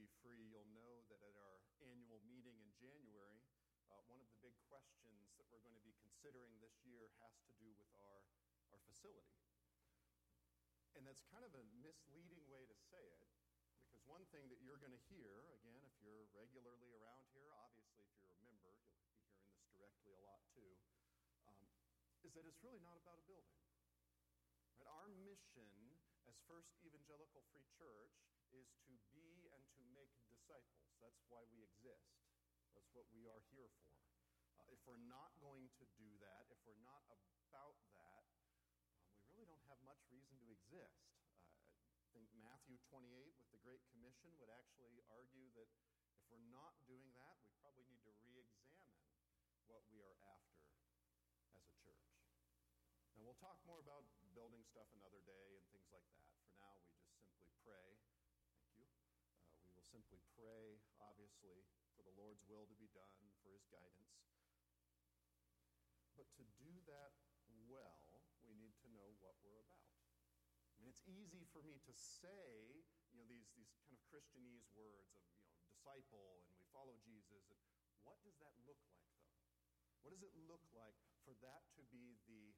Free, you'll know that at our annual meeting in January, one of the big questions that we're going to be considering this year has to do with our facility. And that's kind of a misleading way to say it, because one thing that you're going to hear, again, if you're regularly around here, obviously if you're a member, you'll be hearing this directly a lot too, is that it's really not about a building. Right? Our mission as First Evangelical Free Church is to be and to make disciples. That's why we exist. That's what we are here for. If we're not going to do that, if we're not about that, we really don't have much reason to exist. I think Matthew 28 with the Great Commission would actually argue that if we're not doing that, we probably need to re-examine what we are after as a church. Now, we'll talk more about building stuff another day and things like that. For now, we just simply pray. Thank you. We will simply pray, obviously, for the Lord's will to be done, for His guidance. But to do that well, we need to know what we're about. I mean, it's easy for me to say, these kind of Christianese words of, disciple and we follow Jesus. And what does that look like, though? What does it look like for that to be the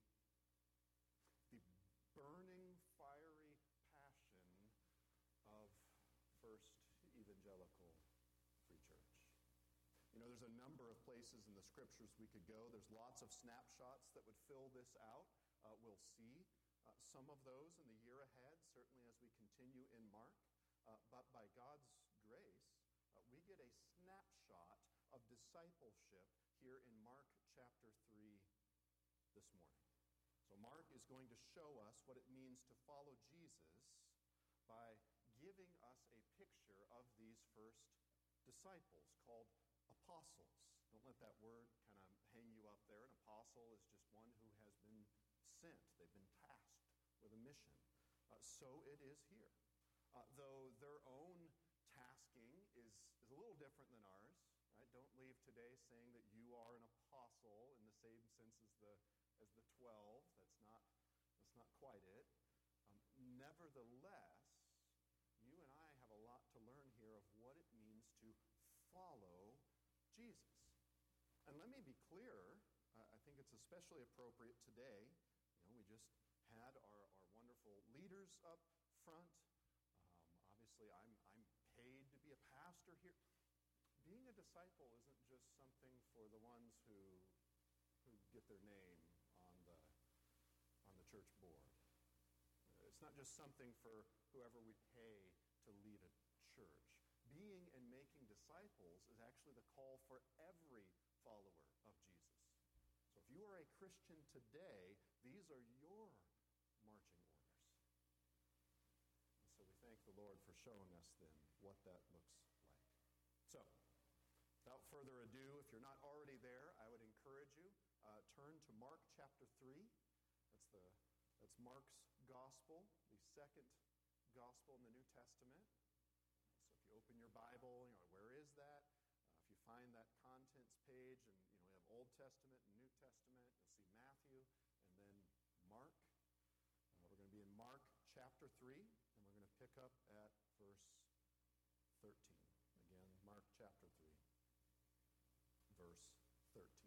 burning, fiery passion of First Evangelical Free Church? There's a number of places in the Scriptures we could go. There's lots of snapshots that would fill this out. We'll see some of those in the year ahead, certainly as we continue in Mark. But by God's grace, we get a snapshot of discipleship here in Mark chapter 3 this morning. So Mark is going to show us what it means to follow Jesus by giving us a picture of these first disciples called apostles. Don't let that word kind of hang you up there. An apostle is just one who has been sent. They've been tasked with a mission. So it is here. Though their own tasking is a little different than ours. Right? Don't leave today saying that you are an apostle in the same sense as the 12. That's not quite it. Nevertheless, you and I have a lot to learn here of what it means to follow Jesus. And let me be clear, I think it's especially appropriate today. We just had our wonderful leaders up front. Obviously, I'm paid to be a pastor here. Being a disciple isn't just something for the ones who get their name on the church board. It's not just something for whoever we pay to lead a church. Being and making disciples is actually the call for every follower of Jesus. So if you are a Christian today, these are your marching orders. And so we thank the Lord for showing us then what that looks like. So, without further ado, if you're not already there, I would encourage you, turn to Mark chapter 3. That's Mark's gospel, the second gospel in the New Testament. So if you open your Bible, where is that? If you find that contents page, and we have Old Testament and New Testament, you'll see Matthew and then Mark. We're going to be in Mark chapter 3, and we're going to pick up at verse 13. Again, Mark chapter 3, verse 13.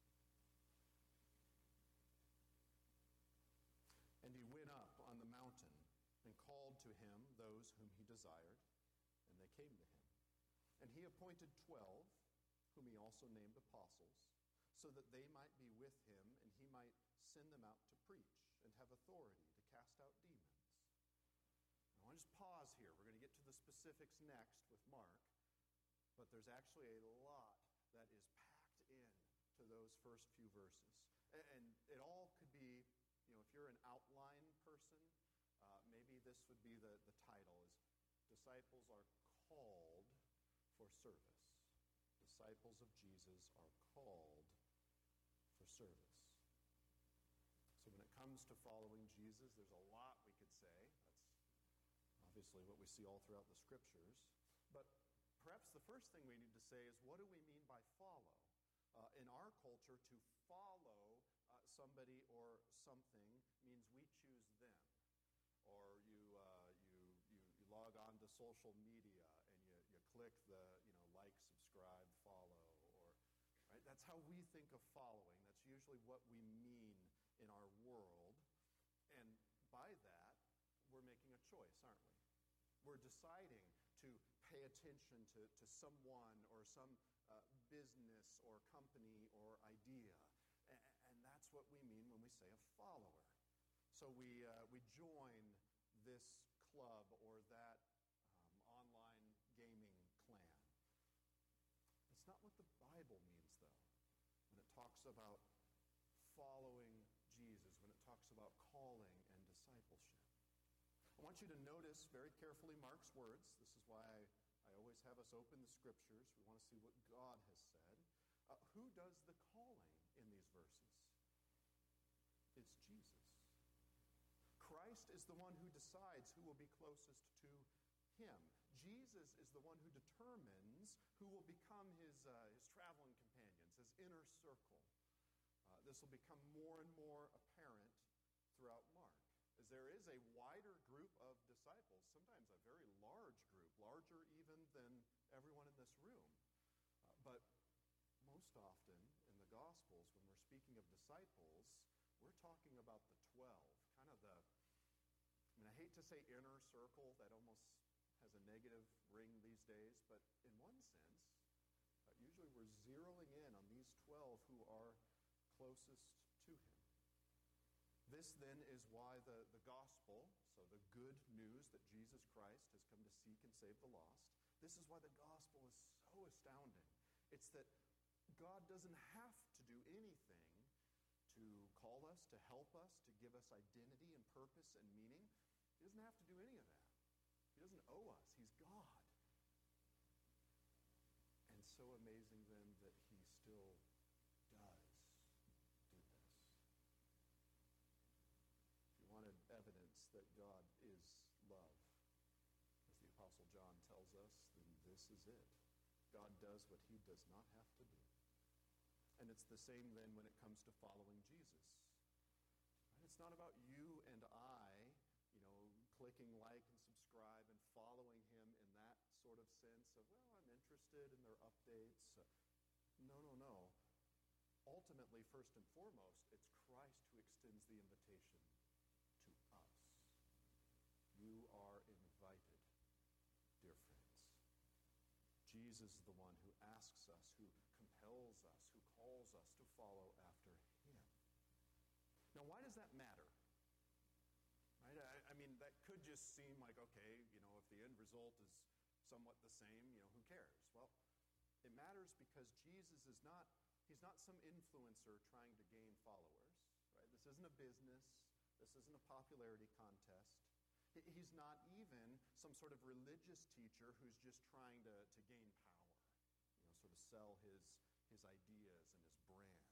And he went up on the mountain and called to him those whom he desired, and they came to him. And he appointed 12, whom he also named apostles, so that they might be with him, and he might send them out to preach and have authority to cast out demons. I want to just pause here. We're going to get to the specifics next with Mark, but there's actually a lot that is packed in to those first few verses. And it all could be, if you're an outline person, maybe this would be the title is Disciples Are Called for Service. Disciples of Jesus are called for service. So when it comes to following Jesus, there's a lot we could say. That's obviously what we see all throughout the Scriptures. But perhaps the first thing we need to say is, what do we mean by follow? In our culture, to follow somebody or something means we choose them. Or you log on to social media and you click the, like, subscribe, follow, or, right? That's how we think of following. That's usually what we mean in our world. And by that, we're making a choice, aren't we? We're deciding to pay attention to someone or some business or company or idea. And that's what we mean when we say a follower. So we join this club or that online gaming clan. It's not what the Bible means, though, when it talks about following Jesus, when it talks about calling and discipleship. I want you to notice very carefully Mark's words. This is why I always have us open the Scriptures. We want to see what God has said. Who does the calling in these verses? It's Jesus. Christ is the one who decides who will be closest to him. Jesus is the one who determines who will become his traveling companions, his inner circle. This will become more and more apparent throughout Mark, as there is a wider group of disciples, sometimes a very large group, larger even than everyone in this room. But most often in the Gospels, when we're speaking of disciples, we're talking about the 12, kind of I hate to say inner circle, that almost has a negative ring these days, but in one sense, usually we're zeroing in on these 12 who are closest to him. This then is why the gospel, so the good news that Jesus Christ has come to seek and save the lost, this is why the gospel is so astounding. It's that God doesn't have to do anything to call us, to help us, to give us identity and purpose and meaning. He doesn't have to do any of that. He doesn't owe us. He's God. And so amazing then that he still does do this. If you wanted evidence that God is love, as the Apostle John tells us, then this is it. God does what he does not have to do. And it's the same then when it comes to following Jesus. Right? It's not about you and I, clicking like and subscribe and following him in that sort of sense of, well, I'm interested in their updates. No. Ultimately, first and foremost, it's Christ who extends the invitation to us. You are invited, dear friends. Jesus is the one who asks us, who compels us, who calls us to follow after him. Now, why does that matter? Right? I mean, that could just seem like, okay, if the end result is somewhat the same, who cares? Well, it matters because Jesus is he's not some influencer trying to gain followers, right? This isn't a business. This isn't a popularity contest. He's not even some sort of religious teacher who's just trying to gain power, sort of sell his ideas and his brand.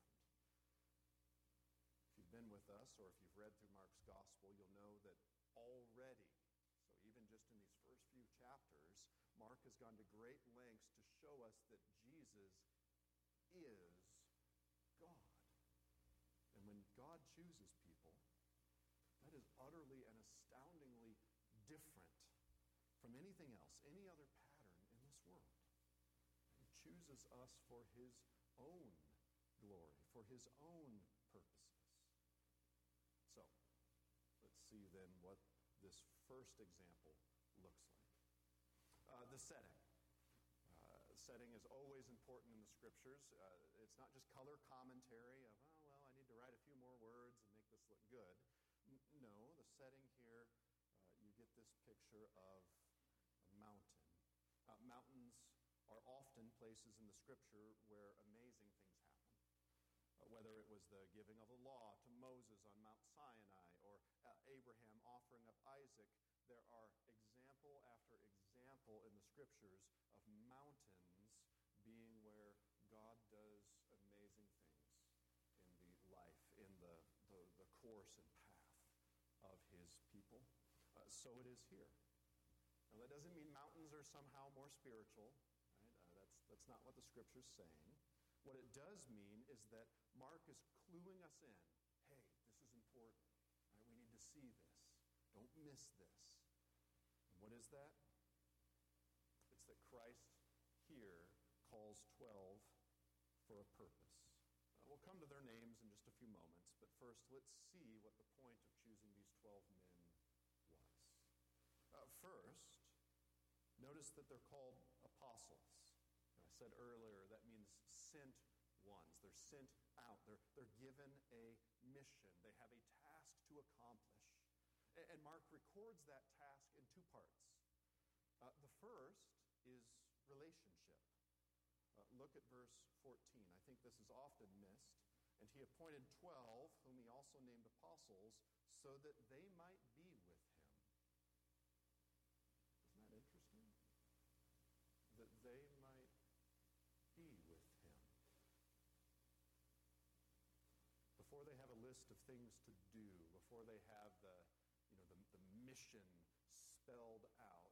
If you've been with us or if you've read through Mark's gospel, you'll know that already, so even just in these first few chapters, Mark has gone to great lengths to show us that Jesus is God. And when God chooses people, that is utterly and astoundingly different from anything else, any other pattern in this world. He chooses us for his own glory, for his own purposes. So, let's see then what this first example looks like. The setting. Setting is always important in the Scriptures. It's not just color commentary of, I need to write a few more words and make this look good. No, the setting here, you get this picture of a mountain. Mountains are often places in the Scripture where amazing things happen. Whether it was the giving of the law to Moses on Mount Sinai or Abraham offering up Isaac, there are example after example in the Scriptures of mountains being where God does amazing things in the life, in the course and path of his people. So it is here. Now that doesn't mean mountains are somehow more spiritual. Right? That's not what the Scripture's saying. What it does mean is that Mark is cluing us in. Hey, this is important. Right? We need to see this. Don't miss this. And what is that? It's that Christ here calls 12 for a purpose. We'll come to their names in just a few moments, but first let's see what the point of choosing these 12 men was. First, notice that they're called apostles. I said earlier that means sent ones. They're sent out. They're given a mission. They have a task to accomplish. And Mark records that task in two parts. The first is relationship. Look at verse 14. I think this is often missed. And he appointed 12, whom he also named apostles, so that they might be with him. Isn't that interesting? That they might be with him. Before they have a list of things to do, before they have the mission spelled out,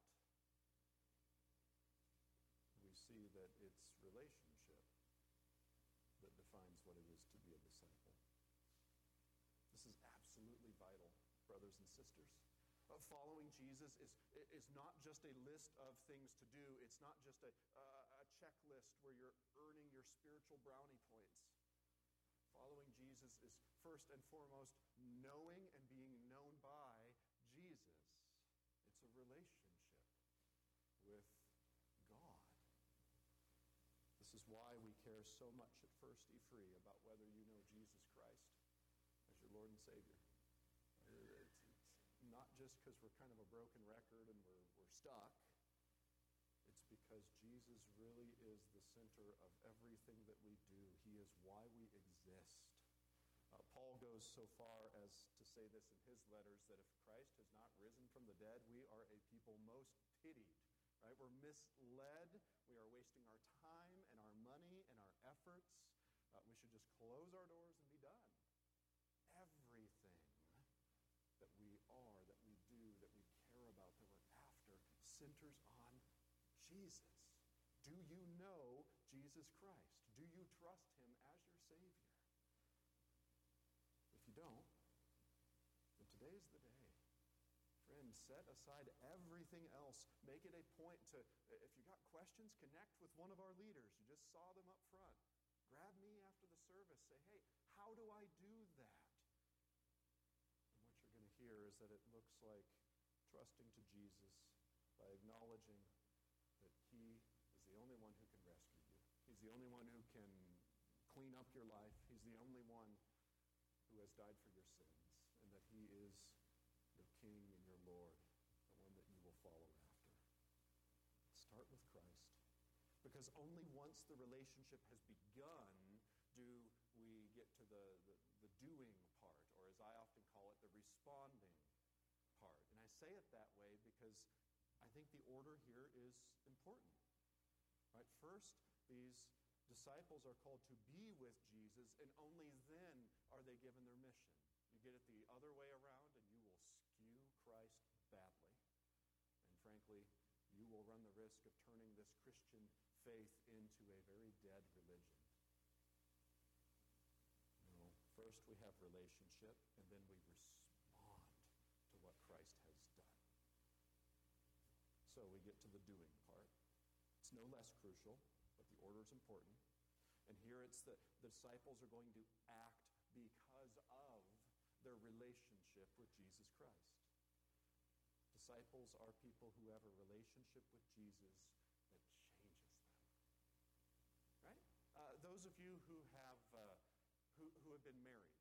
we see that it's relationship that defines what it is to be a disciple. This is absolutely vital, brothers and sisters. Following Jesus is not just a list of things to do. It's not just a checklist where you're earning your spiritual brownie points. Following Jesus is first and foremost knowing and being known by Jesus. It's a relationship with God. This is why we care so much at First E Free about whether you know Jesus Christ as your Lord and Savior. It's not just because we're kind of a broken record and we're stuck. It's because Jesus really is the center of everything that we do. He is why we exist. Paul goes so far as to say this in his letters, that if Christ has not risen from the dead, we are a people most pitied. Right? We're misled. We are wasting our time and our money and our efforts. We should just close our doors and be done. Everything that we are, that we do, that we care about, that we're after, centers on Jesus. Do you know Jesus Christ? Do you trust him as your Savior? If you don't, then today's the day. Friend, set aside everything else. Make it a point to, if you got questions, connect with one of our leaders. You just saw them up front. Grab me after the service. Say, hey, how do I do that? And what you're going to hear is that it looks like trusting to Jesus by acknowledging that he is the only one who can rescue you. He's the only one who can clean up your life. He's the only one who has died for your sins, and that he is your King and your Lord, the one that you will follow after. Start with Christ. Because only once the relationship has begun do we get to the doing part, or as I often call it, the responding part. And I say it that way because I think the order here is important. Right? First, these disciples are called to be with Jesus, and only then are they given their mission. You get it the other way around, and you will skew Christ badly. And frankly, you will run the risk of turning this Christian faith into a very dead religion. No, first we have relationship, and then we respond to what Christ has done. So we get to the doing part. It's no less crucial, but the order is important. And here it's the disciples are going to act because of their relationship with Jesus Christ. Disciples are people who have a relationship with Jesus that changes them. Right? Those of you who have been married,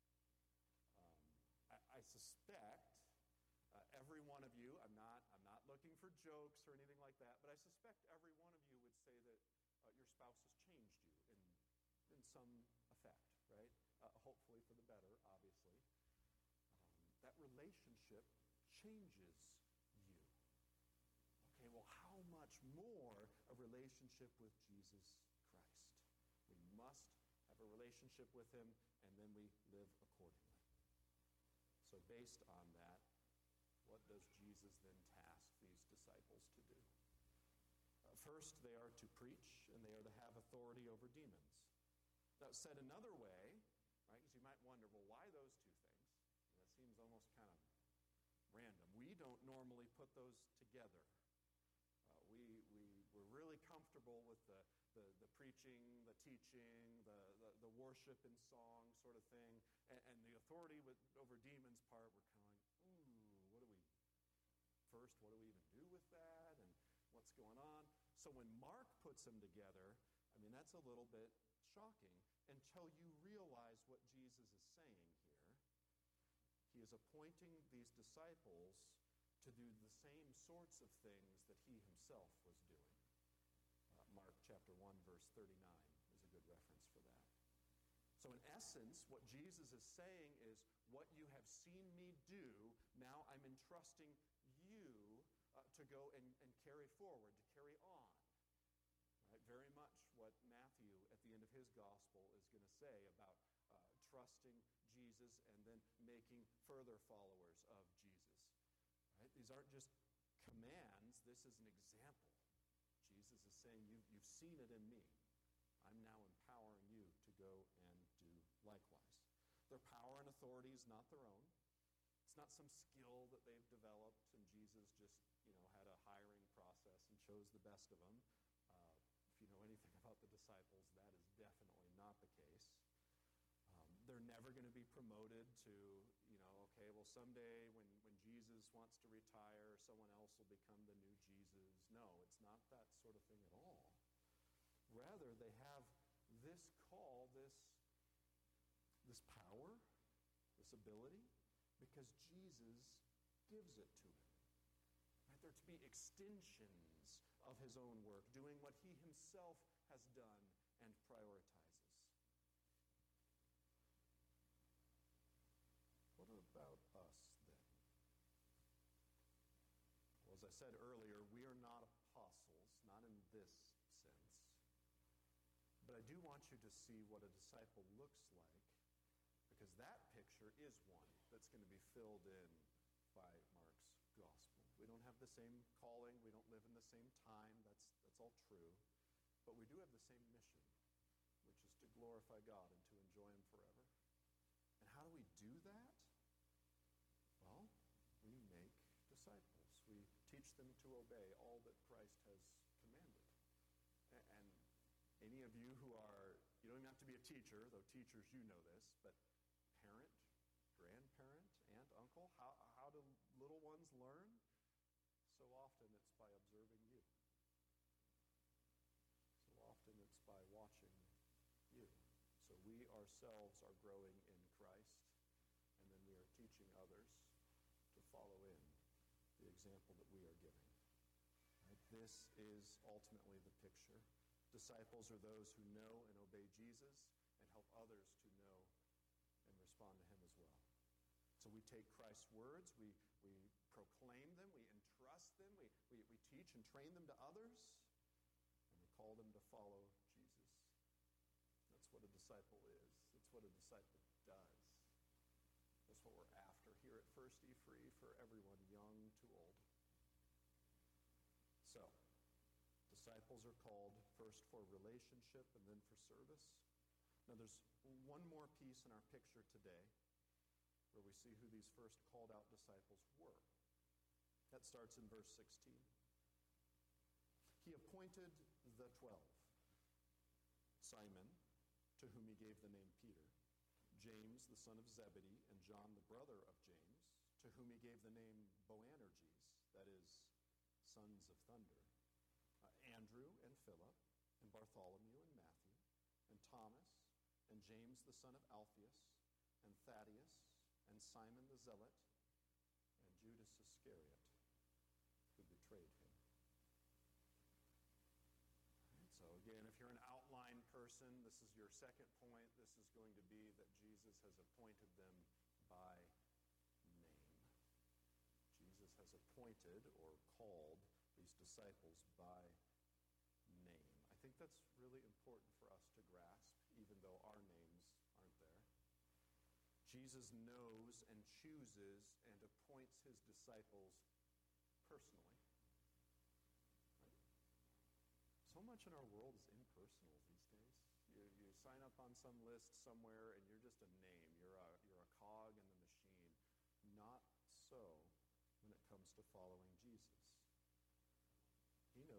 I suspect every one of you, I'm not looking for jokes or anything like that, but I suspect every one of you would say that your spouse has changed you in some effect, right? Hopefully for the better, obviously. That relationship changes you. Okay, well, how much more a relationship with Jesus Christ? We must have a relationship with him, and then we live accordingly. So based on that, what does Jesus then task these disciples to do? First, they are to preach, and they are to have authority over demons. Now, said another way, right, because you might wonder, well, why those two things? That seems almost kind of random. We don't normally put those together. We're really comfortable with the preaching, the teaching, the worship and song sort of thing. And the authority over demons part, we're kind of like, what do we even do with that? And what's going on? So when Mark puts them together, I mean, that's a little bit shocking until you realize what Jesus is saying here. He is appointing these disciples to do the same sorts of things that he himself was doing. Mark chapter 1, verse 39 is a good reference for that. So in essence, what Jesus is saying is, what you have seen me do, now I'm entrusting you to go and carry forward, to carry on. Right? Very much what Matthew, at the end of his gospel, is going to say about trusting Jesus and then making further followers of Jesus. Right? These aren't just commands. This is an example. Jesus is saying, you've seen it in me. I'm now empowering you to go and do likewise. Their power and authority is not their own. It's not some skill that they've developed, and Jesus just, had a hiring process and chose the best of them. If you know anything about the disciples, that is definitely not the case. They're never going to be promoted to, someday when Jesus wants to retire, someone else will become the new Jesus. No, it's not that sort of thing at all. Rather, they have this call, this power, this ability, because Jesus gives it to them. Right? They're to be extensions of his own work, doing what he himself has done and prioritizes. What about us then? Well, as I said earlier, we are not apostles, not in this sense. But I do want you to see what a disciple looks like, because that picture is one that's going to be filled in by Mark's gospel. We don't have the same calling. We don't live in the same time. That's all true. But we do have the same mission, which is to glorify God and to enjoy him forever. And how do we do that? Well, we make disciples. We teach them to obey all that Christ has commanded. And any of you who are, you don't even have to be a teacher, though teachers, you know this, but parent, grandparent, aunt, uncle, how do little ones learn? So often it's by observing you. So often it's by watching you. So we ourselves are growing in Christ, and then we are teaching others to follow in the example that we are giving. Right? This is ultimately the picture. Disciples are those who know and obey Jesus and help others to know and respond to him as well. So we take Christ's words, we proclaim them, we entrust them, we teach and train them to others, and we call them to follow Jesus. That's what a disciple is. That's what a disciple does. That's what we're after here at First E Free for everyone, young to old. So, disciples are called first for relationship and then for service. Now there's one more piece in our picture today where we see who these first called out disciples were. That starts in verse 16. He appointed the 12. Simon, to whom he gave the name Peter, James, the son of Zebedee, and John, the brother of James, to whom he gave the name Boanerges, that is, sons of thunder, Andrew and Philip, and Bartholomew and Matthew, and Thomas, and James the son of Alphaeus, and Thaddeus, and Simon the Zealot, and Judas Iscariot, who betrayed him. Right, so again, if you're an outline person, this is your second point. This is going to be that Jesus has appointed them by name. Jesus has appointed or called these disciples by name. I think that's really important for us to grasp, even though our names aren't there. Jesus knows and chooses and appoints his disciples personally. Right? So much in our world is impersonal these days. You sign up on some list somewhere and you're just a name. You're a cog in the machine. Not so when it comes to following Jesus. He knows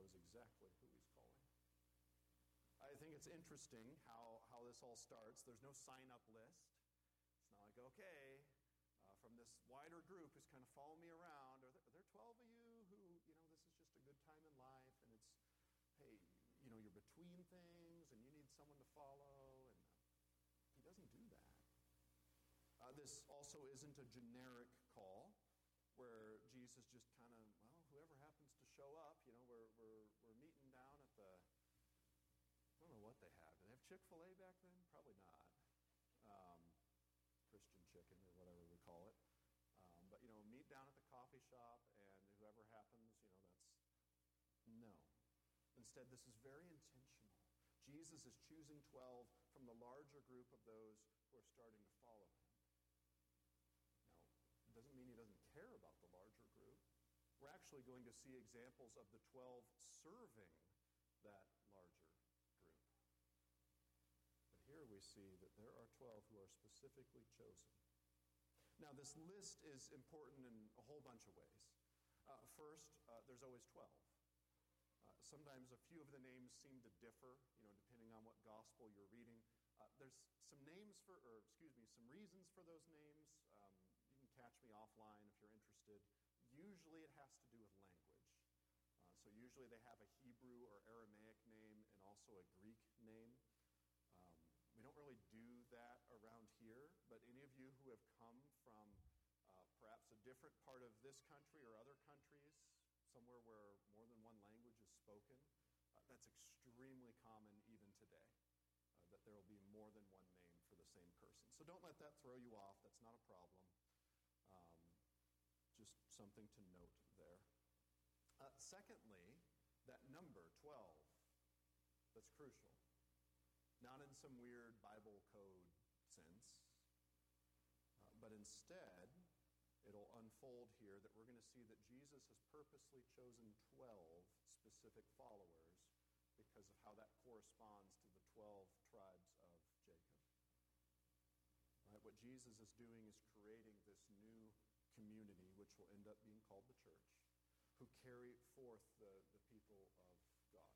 knows exactly who he's calling. I think it's interesting how this all starts. There's no sign-up list. It's not like, okay, from this wider group who's kind of following me around, are there 12 of you who, this is just a good time in life, and it's, hey, you're between things, and you need someone to follow, and he doesn't do that. This also isn't a generic call where Jesus just kind of, whoever happens to show up, we're meeting down at the, I don't know what they have. Do they have Chick-fil-A back then? Probably not. Christian chicken or whatever we call it. But meet down at the coffee shop, and whoever happens, no. Instead, this is very intentional. Jesus is choosing 12 from the larger group of those who are starting to follow him. Now, it doesn't mean he doesn't care about the larger group. We're actually going to see examples of the 12 serving that larger group. But here we see that there are 12 who are specifically chosen. Now, this list is important in a whole bunch of ways. First, there's always 12. Sometimes a few of the names seem to differ, depending on what gospel you're reading. There's some reasons for those names. You can catch me offline if you're interested. Usually it has to do with language. So usually they have a Hebrew or Aramaic name and also a Greek name. We don't really do that around here, but any of you who have come from perhaps a different part of this country or other countries, somewhere where more than one language is spoken, that's extremely common even today, that there will be more than one name for the same person. So don't let that throw you off. That's not a problem. Just something to note there. Secondly, that number, 12, that's crucial. Not in some weird Bible code sense, but instead, it'll unfold here that we're going to see that Jesus has purposely chosen 12 specific followers because of how that corresponds to the 12 tribes of Jacob. Right? What Jesus is doing is creating this new community, which will end up being called the church, who carry forth the people of God.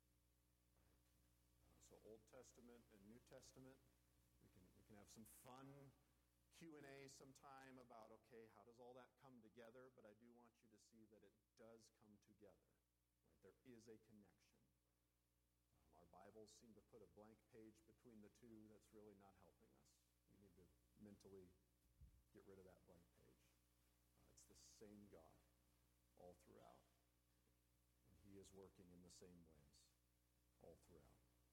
So Old Testament and New Testament, we can have some fun Q&A sometime about, okay, how does all that come together? But I do want you to see that it does come together. Right? There is a connection. Our Bibles seem to put a blank page between the two. That's really not helping us. We need to mentally get rid of that blank page. It's the same God all throughout. And he is working in the same ways all throughout.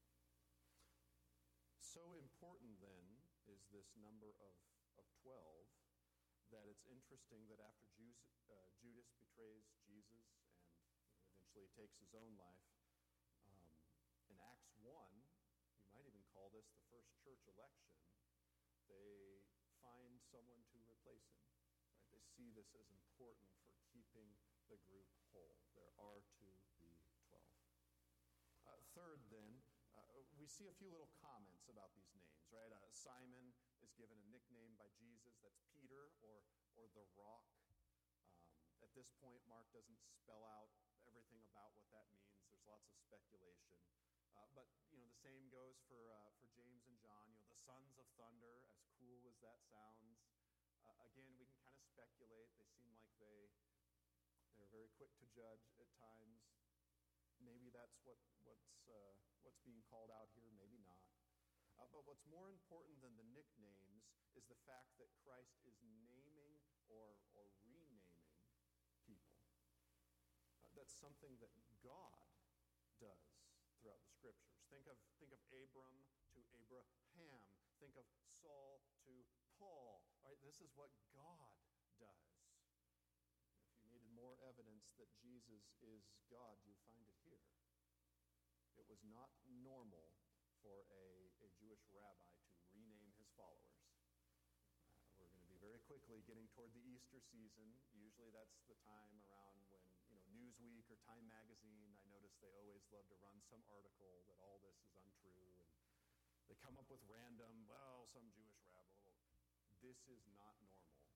So important then is this number of 12 that it's interesting that after Judas betrays Jesus and eventually takes his own life, in Acts 1, you might even call this the first church election, they find someone to replace him. Right? They see this as important for keeping the group whole. There are to be 12. Third then, we see a few little comments about these names, right? Simon is given a nickname by Jesus. That's Peter or the Rock. At this point, Mark doesn't spell out everything about what that means. There's lots of speculation. But the same goes for James and John. The sons of thunder, as cool as that sounds. Again, we can kind of speculate. They seem like they're very quick to judge at times. Maybe that's what's being called out here, maybe not. But what's more important than the nicknames is the fact that Christ is naming or renaming people. That's something that God does throughout the Scriptures. Think of Abram to Abraham. Think of Saul to Paul. Right? This is what God does. If you needed more evidence that Jesus is God, you find it here. It was not normal for a Jewish rabbi to rename his followers. We're going to be very quickly getting toward the Easter season. Usually that's the time around when, Newsweek or Time Magazine, I notice they always love to run some article that all this is untrue. And they come up with random, some Jewish rabbi. This is not normal.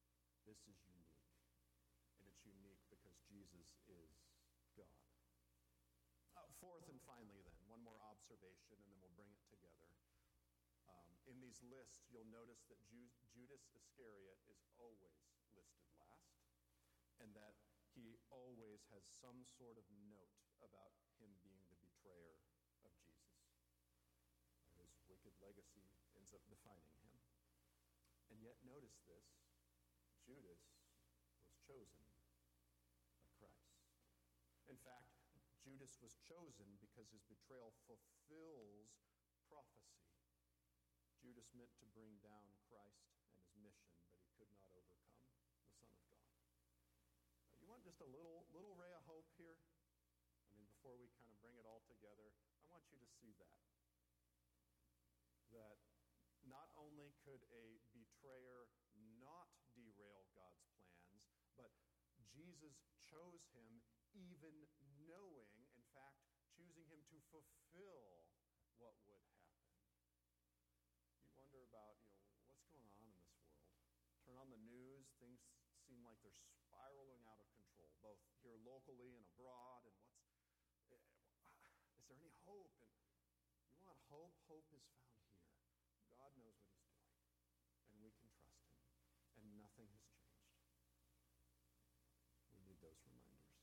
This is unique. And it's unique because Jesus is God. Fourth and finally then, one more observation and then we'll bring it together. In these lists, you'll notice that Judas Iscariot is always listed last, and that he always has some sort of note about him being the betrayer of Jesus. His wicked legacy ends up defining him. And yet notice this, Judas was chosen by Christ. In fact, Judas was chosen because his betrayal fulfills prophecy. Judas meant to bring down Christ and his mission, but he could not overcome the Son of God. You want just a little ray of hope here? I mean, before we kind of bring it all together, I want you to see that. That not only could a betrayer not derail God's plans, but Jesus chose him even knowing, in fact, choosing him to fulfill what would happen. You wonder about, what's going on in this world? Turn on the news, things seem like they're spiraling out of control, both here locally and abroad, and is there any hope? And you want hope? Hope is found here. God knows what he's doing, and we can trust him, and nothing has changed. We need those reminders.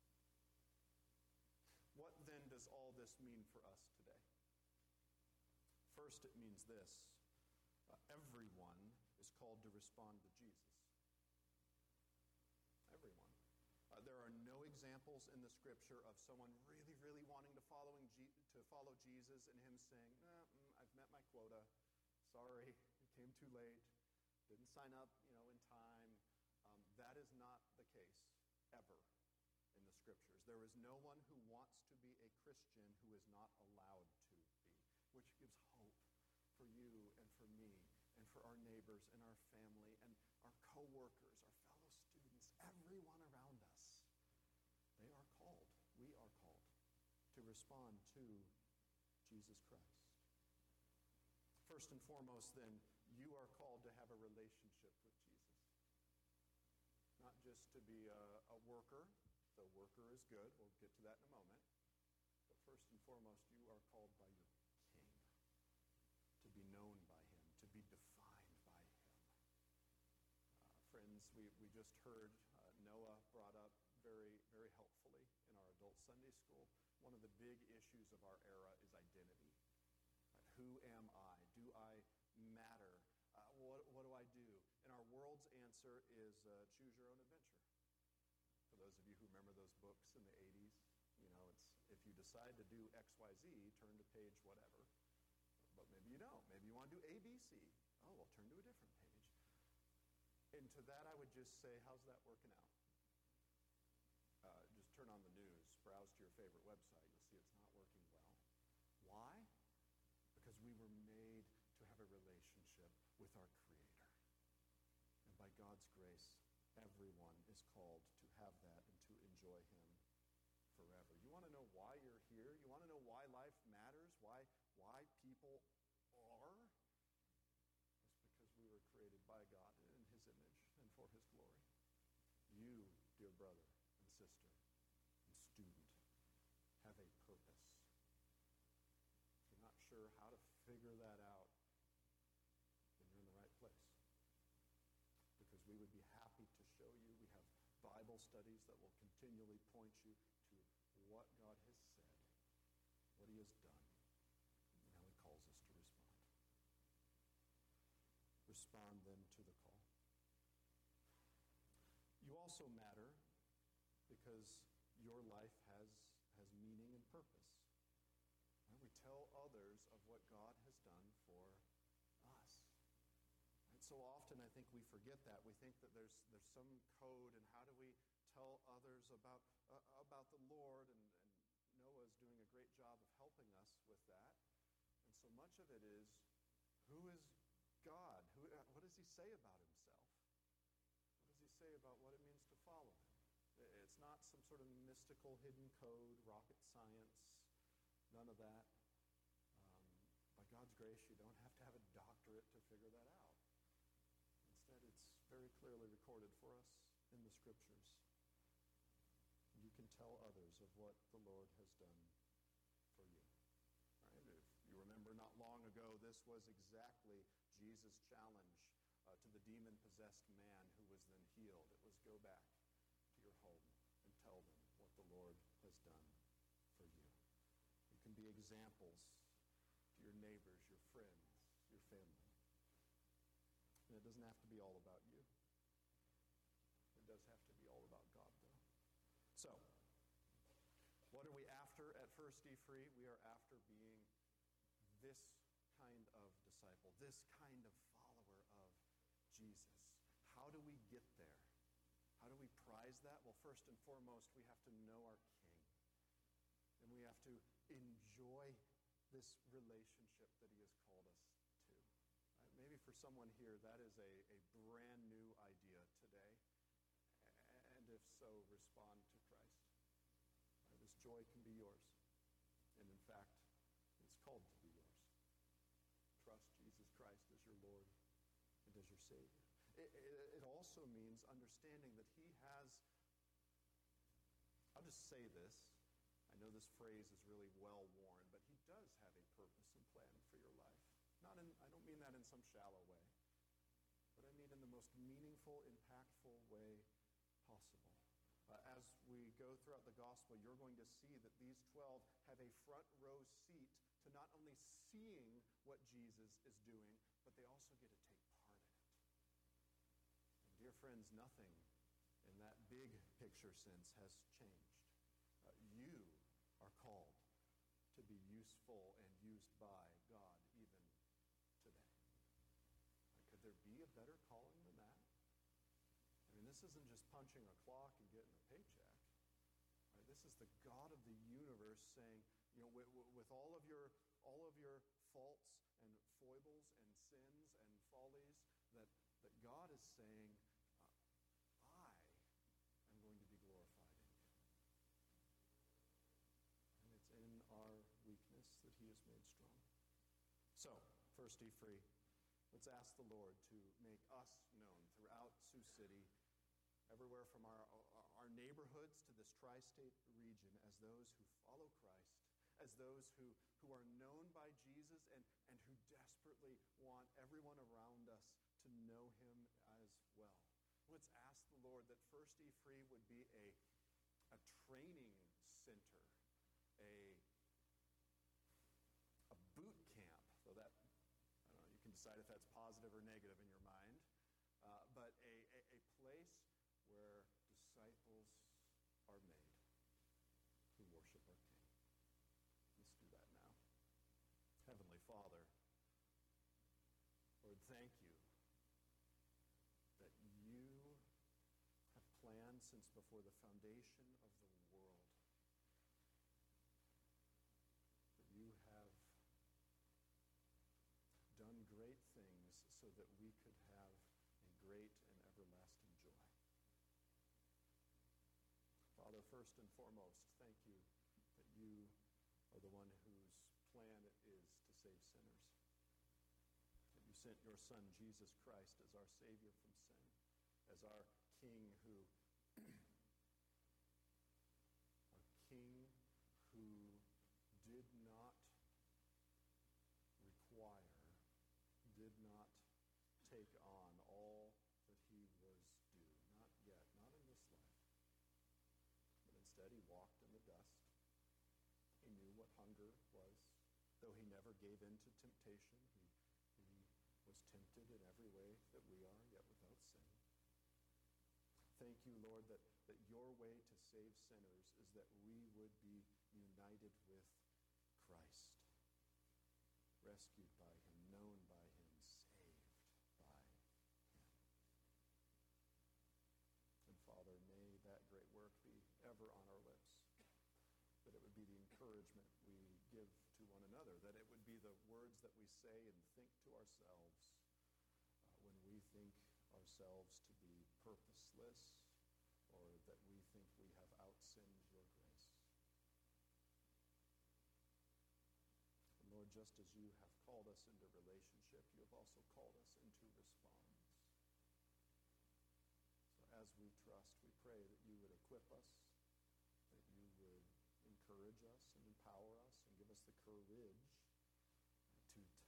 What then does all this mean for us today? First, it means this. Everyone is called to respond to Jesus. Everyone. There are no examples in the Scripture of someone really, really wanting to follow Jesus and him saying, I've met my quota. Sorry, it came too late. Didn't sign up, in time. That is not the case ever in the Scriptures. There is no one who wants to be a Christian who is not allowed to be, which gives hope for you and for me and for our neighbors and our family and our co-workers, our fellow students, everyone around us. They are called, we are called to respond to Jesus Christ. First and foremost, then, you are called to have a relationship with Jesus. Not just to be a worker, though worker is good. We'll get to that in a moment. But first and foremost, you are called by your King, to be known by him, to be defined by him. Friends, we just heard Noah brought up very, very helpfully in our adult Sunday school. One of the big issues of our era is identity. Who am I? Do I matter? What do I do? And our world's answer is choose your own adventure. For those of you who remember those books in the 80s, it's if you decide to do X, Y, Z, turn to page whatever. But maybe you don't. Maybe you want to do A, B, C. Oh, well, turn to a different page. And to that I would just say, how's that working out? Just turn on the news, browse to your favorite website. You'll see it's not working well. Why? Because we were made to have a relationship with our Creator. And by God's grace, everyone is called to have that and to enjoy him forever. You want to know why you're here? You want to know why life matters? Why people are? It's because we were created by God in his image and for his glory. You, dear brother and sister and student, have a purpose. If you're not sure how to figure that out, then you're in the right place. Because we would be happy to show you. We have Bible studies that will continually point you to what God has said, what he has done, and how he calls us to respond. Respond then to the call. You also matter because your life has meaning and purpose. We tell others of what God has done for us. So often I think we forget that. We think that there's some code, and how do we tell others about the Lord? And Noah's doing a great job of helping us with that. And so much of it is, who is God? What does he say about himself? What does he say about what it means to follow him? It's not some sort of mystical hidden code, rocket science, none of that. By God's grace, you don't have to have a doctorate to figure that out. Instead, it's very clearly recorded for us in the Scriptures. You can tell others of what the Lord has done long ago, this was exactly Jesus' challenge to the demon-possessed man who was then healed. It was, go back to your home and tell them what the Lord has done for you. You can be examples to your neighbors, your friends, your family. And it doesn't have to be all about you. It does have to be all about God, though. So, what are we after at First Be Free? We are after being this kind of disciple, this kind of follower of Jesus. How do we get there? How do we prize that? Well, first and foremost, we have to know our King. And we have to enjoy this relationship that he has called us to. Maybe for someone here, that is a brand new idea today. And if so, respond to Christ. This joy can be yours. And in fact, it's called to be yours. Trust Jesus Christ as your Lord and as your Savior. It also means understanding that he has, I'll just say this, I know this phrase is really well worn, but he does have a purpose and plan for your life. I don't mean that in some shallow way, but I mean in the most meaningful, impactful way possible. As we go throughout the gospel, you're going to see that these 12 have a front row seat to not only seeing what Jesus is doing, but they also get to take part in it. And dear friends, nothing in that big picture sense has changed. You are called to be useful and used by God even today. Could there be a better calling than that? I mean, this isn't just punching a clock and getting a paycheck. Right? This is the God of the universe saying, with all of your faults and foibles and sins and follies, that God is saying, I am going to be glorified in you. And it's in our weakness that he is made strong. So, first, be free. Let's ask the Lord to make us known throughout Sioux City, everywhere from our neighborhoods to this tri-state region, as those who follow Christ, as those who are known by Jesus and who desperately want everyone around us to know him as well. Let's ask the Lord that First Be Free would be a training center, a boot camp, though that, I don't know, you can decide if that's positive or negative in your mind, but a place where disciples are made who worship our King. Let's do that now. Heavenly Father, Lord, thank you that you have planned since before the foundation of the world, that you have done great things so that we could have a great and everlasting joy. Father, first and foremost, thank you that you are the one whose plan it is to save sinners. That you sent your Son, Jesus Christ, as our Savior from sin, as our King who did not require, did not take on all that he was due. Not yet, not in this life. But instead he walked in the dust. He knew what hunger was. Though he never gave in to temptation, he was tempted in every way that we are, yet without sin. Thank you, Lord, that your way to save sinners is that we would be united with Christ, rescued by him, known by him, saved by him. And Father, may that great work be ever on our lips, that it would be the encouragement we give to one another, that it would be the words that we say and think to ourselves when we think ourselves to be purposeless, or that we think we have outsinned your grace. And Lord, just as you have called us into relationship, you have also called us into response. So as we trust, we pray that you would equip us, that you would encourage us and empower us and give us the courage to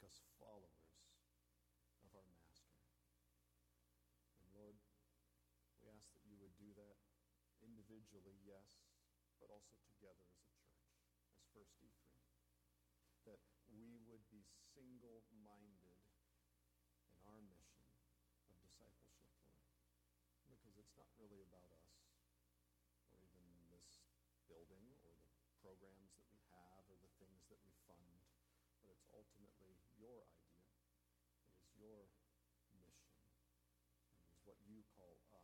make us followers of our Master. And Lord, we ask that you would do that individually, yes, but also together as a church, as First Ephraim. That we would be single-minded in our mission of discipleship, Lord. Because it's not really about us, or even this building, or the programs that we have, or the things that we fund, but it's ultimately your idea. It is your mission. It is what you call